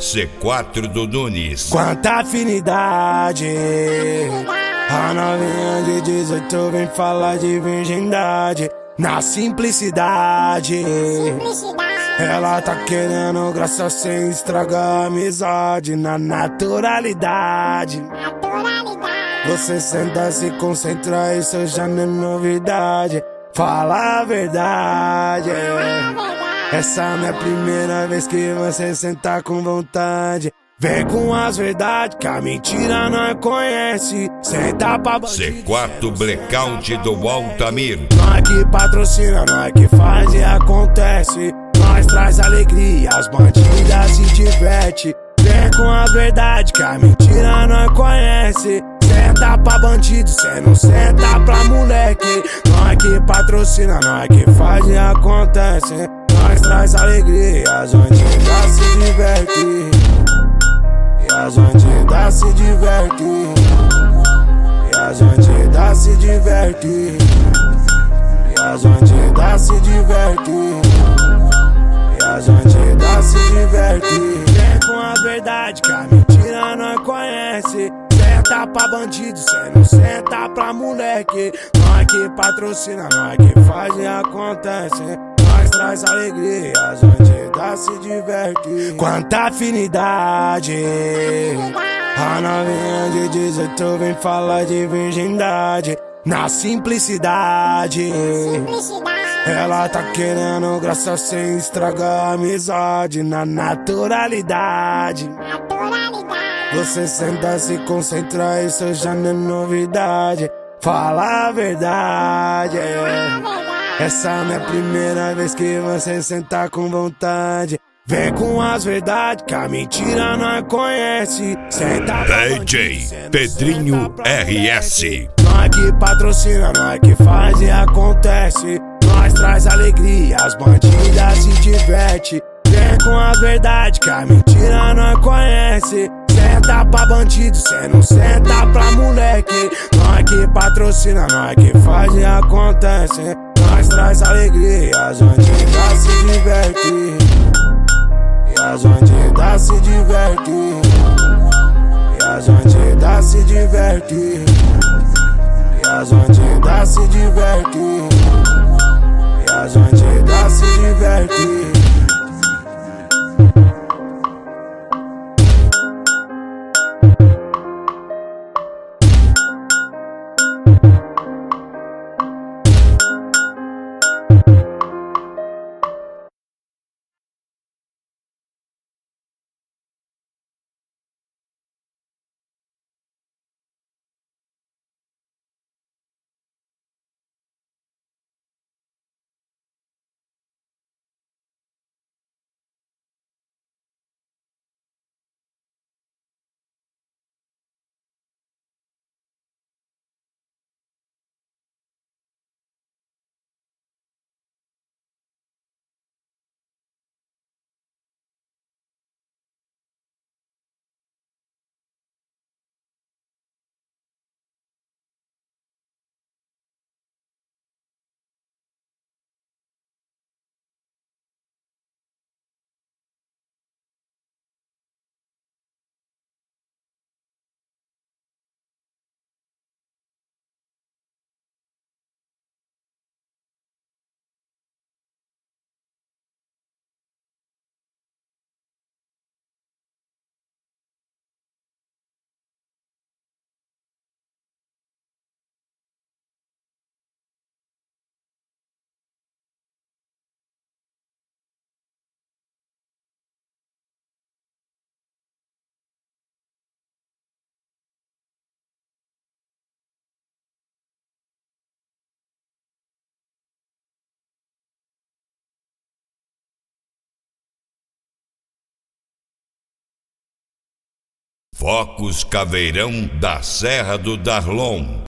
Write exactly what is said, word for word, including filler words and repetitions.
C quatro do Nunes. Quanta afinidade, a novinha de dezoito vem falar de virgindade. Na simplicidade, ela tá querendo graça sem estragar a amizade. Na naturalidade, você senta, se concentra, isso já não é novidade. Fala a verdade, essa não é a primeira vez que você senta com vontade. Vem com as verdades que a mentira não conhece. Senta pra bandido. C quatro Blackout do Altamir. Nós que patrocina, nós que faz e acontece. Nós traz alegria, as bandidas se diverte. Vem com as verdades que a mentira não conhece. Senta pra bandido, cê não senta pra moleque. Nós que patrocina, nós que faz e acontece. Nós traz alegria, as bandidas se divertem. E as bandidas se divertem. E as bandidas se divertem. E as bandidas se divertem. E as bandidas se divertem. Vem com a verdade que a mentira não conhece. Senta pra bandido, cê não senta pra moleque. Nós que patrocina, nós que faz e acontece. Nós traz alegria, as bandidas se divertem. Quanta afinidade, a novinha de dezoito vem falar de virgindade. Na simplicidade, ela tá querendo graça sem estragar a amizade. Na naturalidade, você senta, se concentra, isso já não é novidade. Fala a verdade, essa não é a primeira vez que você senta com vontade. Vem com as verdades que a mentira não conhece. Senta D J Pedrinho R S. Nós que patrocina, nós que faz e acontece. Nós traz alegria, as bandidas se diverte. Vem com a verdade que a mentira não conhece. Senta pra bandido, cê não senta pra moleque. Nós que patrocina, nós que faz e acontece. Nós traz alegria, as bandidas se divertem. E as bandidas se divertem. E as bandidas se divertem. E as bandidas se divertem. E as bandidas se divertem. Focos Caveirão da Serra do Darlon.